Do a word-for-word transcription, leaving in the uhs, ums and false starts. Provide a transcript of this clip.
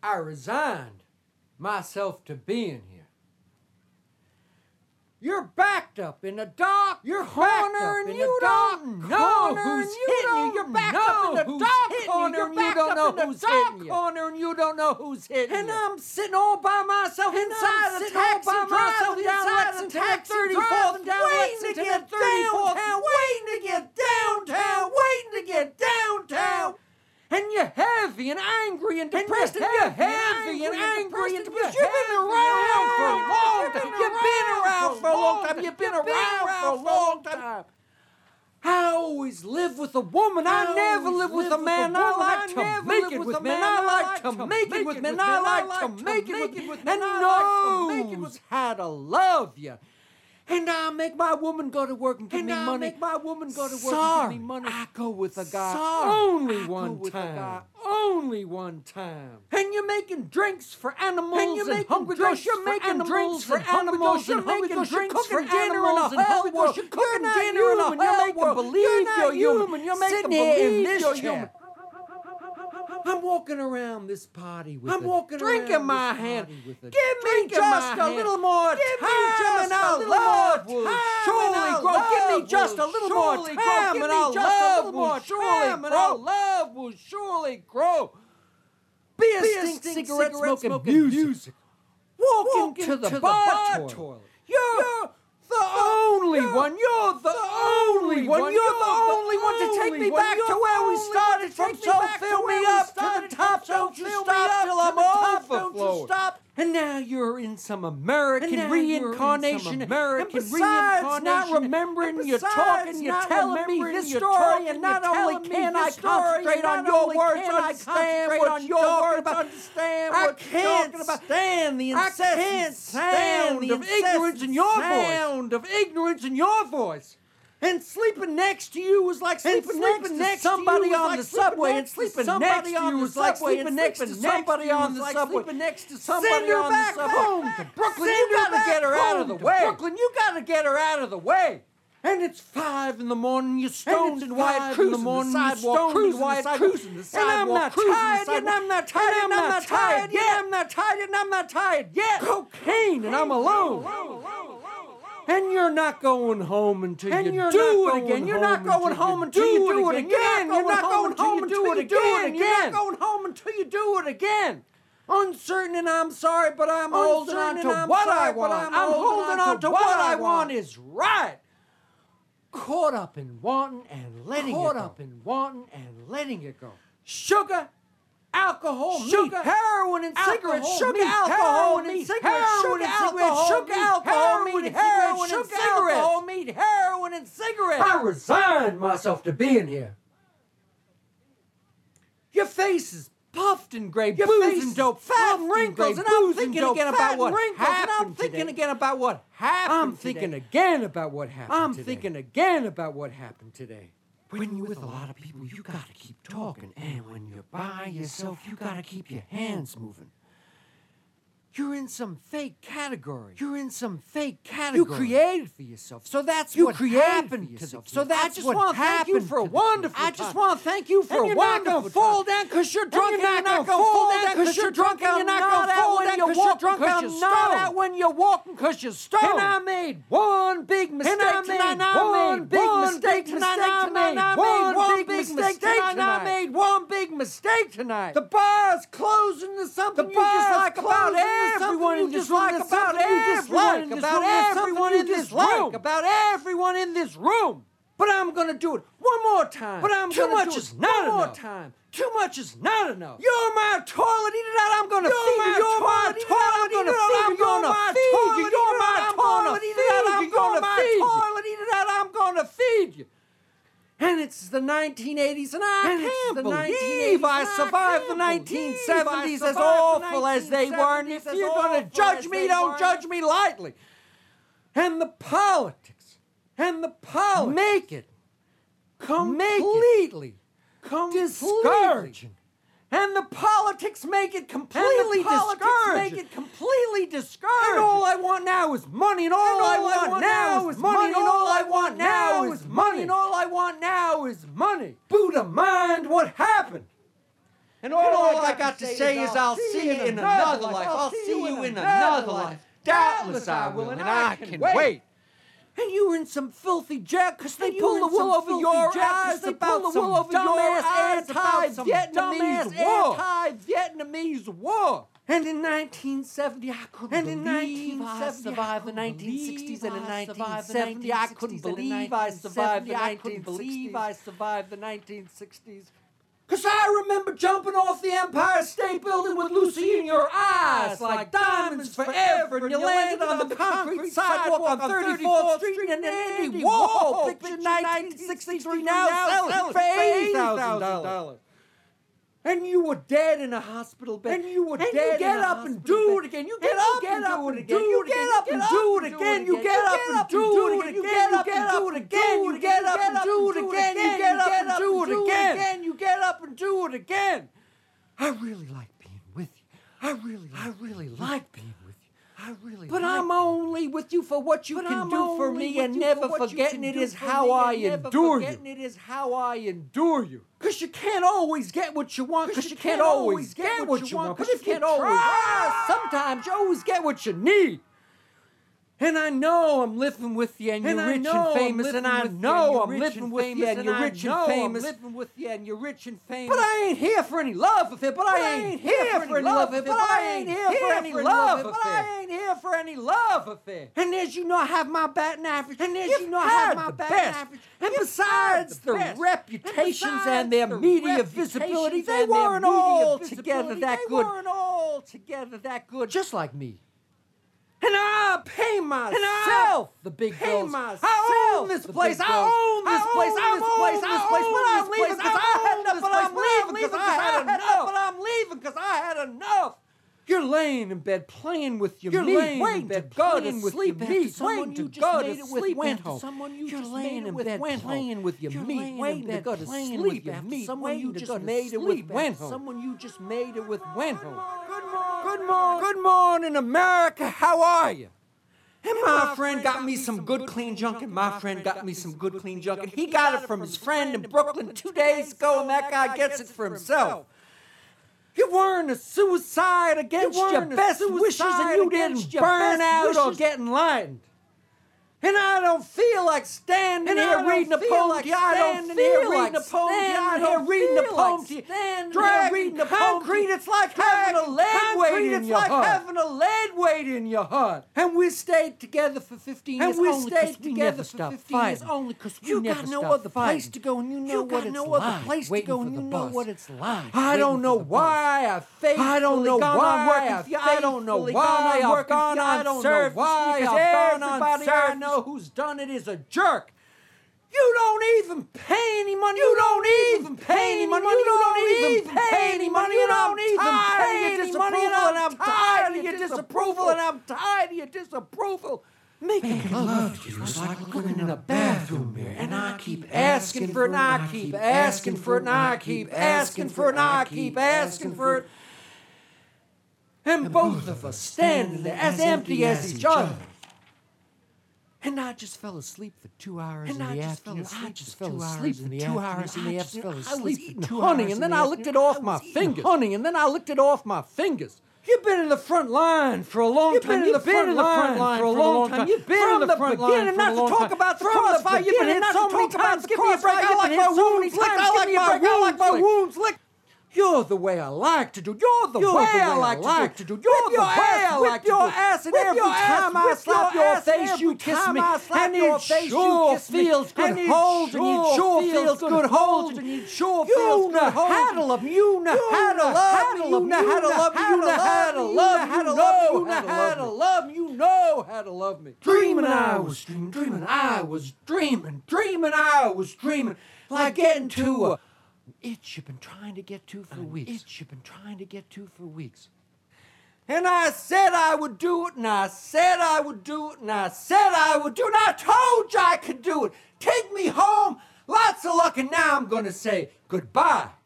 I resigned myself to being here. You're backed up in a dark You're corner and you don't know who's hitting you. You're backed up in a dark corner and you don't know who's hitting you. corner and you don't know who's hitting And you. I'm sitting all by myself And inside I'm a sitting all taxi, by myself driving down inside a Lexington taxi, thirty-fourth, driving down waiting to Lexington get at thirty-fourth, downtown, waiting to get downtown, waiting to get downtown. And you're heavy and angry and depressed. And you're you're heavy and angry and depressed. You've been around for a long time. You've been around for a long time. You've been around for a long time. I always live with a woman. I never live with a man. I like to make it with men. I like to make it with men. I like to make it with men. And knows how to love you. And I make my woman go to work and give And me I money. make my woman go to work Sorry, and give me money. I go with a guy Sorry, only I go one with a time. guy Only one time. And you're making drinks for animals And you're making hungry drinks ghosts. You're for making animals drinks for and hungry animals. ghosts You're and hungry making ghosts. You're drinks cooking for dinner in animals a and hell hungry world. ghosts. You're You're cooking not dinner in a human. You're hell making world. believe You're not you're human. human. You're Sitting making here in believe this you're chair. human. I'm walking around this party with I'm a walking drink around in my this hand. party with a Give me drink in just my a hand. little more Give me time, just and a our little love more will time, surely and our grow. Give me love just a will little more surely time, grow. Give and me our just a love little will more surely time, and grow. our love will surely grow. Be a Be a stink stink cigarette cigarette smoking smoking music. music. Walk, Walk into, into the, the bar, bar toilet. toilet. You're, You're the only you're one. You're the only one. You're the only one to take me back to where we started from. So fill me up to the top. Don't you stop till I'm overflowing. And now you're in some American And now you're in reincarnation. some American And besides reincarnation. not remembering, and you're besides talking, you're not telling me remembering this your story, talking, and you're not only telling me can I this story, concentrate and on not your only words, can I understand concentrate what on you're your talking words, about. understand I what you're can't talking about. stand the I incessant can't sound stand the of ignorance in your voice. sound of ignorance in your voice. And sleeping next to you was like And sleeping, sleeping next, next to to somebody you was on like the sleeping subway, and next to sleeping somebody next to on you the was like subway, sleeping and next to sleeping next somebody to you on was the like subway. sleeping next to Send somebody her on the back subway. home to Brooklyn. Send You her gotta back get her out of the home to way. Brooklyn, you gotta get her out of the way. And it's five in the morning, you're stoned it's and Wyatt five in cruising the the morning, sidewalk, you're stoned cruising and the Wyatt sidewalk, cruising the and I'm sidewalk, not cruising the tired, and sidewalk. I'm not tired, and I'm not tired yet. I'm not tired, and I'm not tired yet. Cocaine, and I'm alone. And you're not going home until And you you're do not it going again. You're home not going until home you until do you it do it again. again. You're not going home until you do it again. You're You're not going home until you do it again. Uncertain and I'm sorry, but I'm holding on Uncertain to and I'm what sorry, I but want. I'm I'm holding on to what I want is is right. Caught up in wanting and letting Caught it go. up in wanting and letting it go. Sugar, alcohol, Sugar, meat, heroin and alcohol, cigarettes, sugar, meat, alcohol, heroin and meat, cigarettes, heroin sugar, and cigarettes, alcohol, sugar, meat, alcohol, heroin meat, and heroin cigarettes, and sugar, cigarettes. alcohol, meat, heroin and cigarettes. I resigned myself to being here. Your face is puffed and gray, Your booze face and is dope, puffed fat and wrinkles, gray, and I'm booze and thinking dope, again fat about what wrinkles, and I'm happened thinking today. again about what happened I'm today. thinking again about what happened I'm today. thinking again about what happened today. When you're with a lot of people, you gotta keep talking. And when you're by yourself, you gotta keep your hands moving. You're in some fake category. You're in some fake You category. created for yourself. So that's You what created happened for to yourself. the So that's I just what want to thank you happened for a to the wonderful I time. just want to thank you for And a you're not wonderful gonna fall time. down because you're And drunk, you're and not you're not gonna gonna fall fall down down 'cause because you're you're drunk, drunk, and you're and not you're gonna not fall out down when because you're you're drunk, walking 'cause and you're not stoned. out when you're walking because you're stoned. And I made one big mistake I made tonight. I one made big one mistake big tonight. mistake I tonight. made I one made one big big mistake mistake tonight. And I tonight. made one big mistake tonight. The bar's closing to something The you just bar's like about closing to everyone something in you this just room. like There's about something you everyone dislike in this about room. There's everyone something in you this dislike room. about everyone in this room. But I'm gonna do it one more time. But I'm Too gonna much do is it not one more enough. time. Too much is not enough. You're my toilet, eat it out. I'm gonna You're feed my you. You're my toilet, eat it out. toilet, I'm gonna eat it out. feed I'm you. You're gonna my feed toilet, you. eat You're it my out. I'm gonna toilet, eat it feed out. you. I'm You're gonna my feed you. toilet, eat it out. I'm gonna feed you. And it's the nineteen eighties, and I And it's can't the believe nineteen eighties, I and I survived the can't nineteen seventies, believe I as survived the awful as they were. And if nineteen seventies, you're as going to awful judge as me, they don't were. judge me lightly. And the politics, and the politics make it completely discouraging. And the politics make it completely discouraging. make it completely discouraging. And all I want now is money, and all, And I, all I want want now now is is money, money, and all I want now is money, and all I want now is money. Buddha, mind what happened. And all, and all I got to say is I'll see you in another life. I'll see you in another life. Doubtless I will, and I can wait. And you were in some filthy jail because they pulled the wool over your eyes about some dumbass anti-Vietnamese war. Anti-Vietnamese war. And in nineteen seventy, I couldn't and in believe I survived the nineteen sixties, and in nineteen seventy, I couldn't believe I survived the nineteen believe I survived the nineteen sixties. Cause I remember jumping off the Empire State Building with Lucy in your eyes like diamonds forever, and you landed on the concrete sidewalk on thirty-fourth Street, and then Andy Warhol picture nineteen sixty-three now selling for eighty thousand dollars. And you were dead in a hospital bed. And you were and dead. You get up and do it again. You get up and do it again. You get up and do it again. You get up and do it again. You get up and do it again. You get up and do it again. You get up and do it again. You get up and do it again. I really like being with you. I really, I really like being with you. I really but I'm only with you for what you can do for me, and never forgetting it is how I endure you. It is how I endure you. Cause you can't always get what you want. Cause you can't always get what you want. Cause you can't always. Sometimes you always get what you need. And I know I'm living with you, and you're rich and famous, and I know I'm living with you, and you're rich and famous. living with you, and you're rich and famous. But I ain't here for any love affair. But I ain't here for any love affair. But I ain't here for any love affair. But I ain't here for any love affair. And as you know, I have my batting average. And as you know, I have my batting average. And besides the reputations and their media visibility, they weren't all together that good. They weren't all together that good. Just like me. And I pay myself the big bills. I own this place. I own this place. I own this place. But I'm leaving because I had enough. But I'm leaving because I had enough. But I'm leaving because I had enough. You're laying in bed playing with your You're meat, waiting to go to sleep, waiting to go to sleep, went home. Someone you You're laying in bed playing with your meat, waiting to go to sleep, after someone you just made it with went home. Someone you just made it with went home. Good morning, good morning, good morning, America. How are you? And my friend got me some good clean junk, and my friend got me some good clean junk, and he got it from his friend in Brooklyn two days ago, and that guy gets it for himself. You weren't a suicide against you your best wishes, and you didn't burn out or get enlightened. And I don't feel like standing here reading a poem to you. I don't feel like standing here reading a poem to you. Dragging concrete, it's like having a lead weight in your heart. It's like having a lead weight in your heart. And we stayed together for fifteen years. And we stayed together for fifteen years only because we never stopped fighting. You got no other place to go, and you know what it's like. You got no other place to go, and you know what it's like. I don't know why I faithfully I don't know why I don't know why I've gone on service. Why I've gone on service. Who's done it is a jerk. You don't even pay any money. You don't even pay any money. You don't even pay any money. You don't even pay any money. And I'm tired of your disapproval. And I'm tired of your disapproval. Making love to you is like looking in a bathroom mirror, and I keep asking for it, and I keep asking for it, and I keep asking for it, and I keep asking for it. And both of us standing there as empty as each other. And I just fell asleep for two hours in the afternoon. I just fell asleep for two hours in the afternoon. I was eating honey, and then I licked it off my fingers. Honey, and then I licked it off my fingers. You've been in the front line for a long time. You've been in the front line for a long time. You've been in the front line for a long time. Not to talk about the crossfire. You've been hit so many times. Give me a break. I like my wounds licked. I like my wounds. I like my wounds licked. You're the way I like to do. You're the You're way, the way I like, like to do. You're the way I like to do. Whip your ass, and every time I slap your face, you kiss me. And it sure feels good hold, and it sure feels good hold, and it sure feels good hold. You know how to love me. You know how to love me. You know how to love me. You know how to love me. You know how to love me. You know how to love me. Dreaming I was dreaming. Dreaming I was dreaming. Dreaming I was dreaming. Like getting to a itch you've been trying to get to for weeks. Itch you've been trying to get to for weeks. And I said I would do it, and I said I would do it, and I said I would do it, and I told you I could do it. Take me home, lots of luck, and now I'm going to say goodbye.